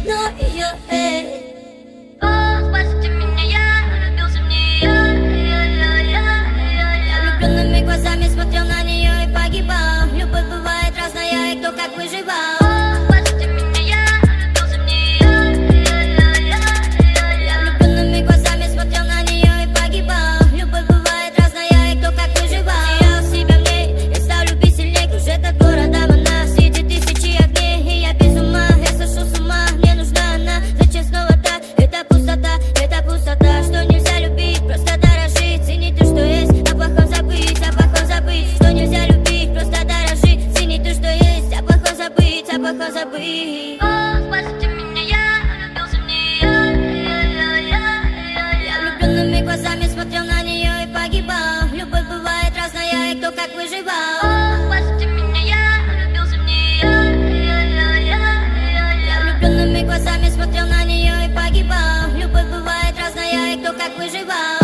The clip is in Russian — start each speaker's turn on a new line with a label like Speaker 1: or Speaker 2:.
Speaker 1: но ее,
Speaker 2: О, спасите меня, я влюбился в нее.
Speaker 1: Я влюбленными глазами смотрел на нее и погибал. Любовь бывает разная, и кто как выживал.
Speaker 2: О, спасите меня, я влюбился в нее.
Speaker 1: Я влюбленными глазами смотрел на нее и погибал. Любовь бывает разная, и кто как выживал. Терял себя в ней, я стал любить сильней. Кружит от города она, среди тысячи огней. И я без ума, я сошел с ума. Мне нужна она, зачем снова так? Это пустота, что нельзя любить, просто дорожить. Ценить то, что есть, о плохом забыть, о плохом забыть. Что нельзя любить, просто дорожить. Ценить то, что есть, о плохом забыть, о плохом забыть.
Speaker 2: О, спасите меня, я влюбился в нее.
Speaker 1: Я влюбленными глазами смотрел на нее и погибал. Любовь бывает разная, и кто как выживал.
Speaker 2: О, спасите меня, я влюбился в нее.
Speaker 1: Я влюбленными глазами смотрел на нее и погибал. Любовь бывает разная, и кто как выживал.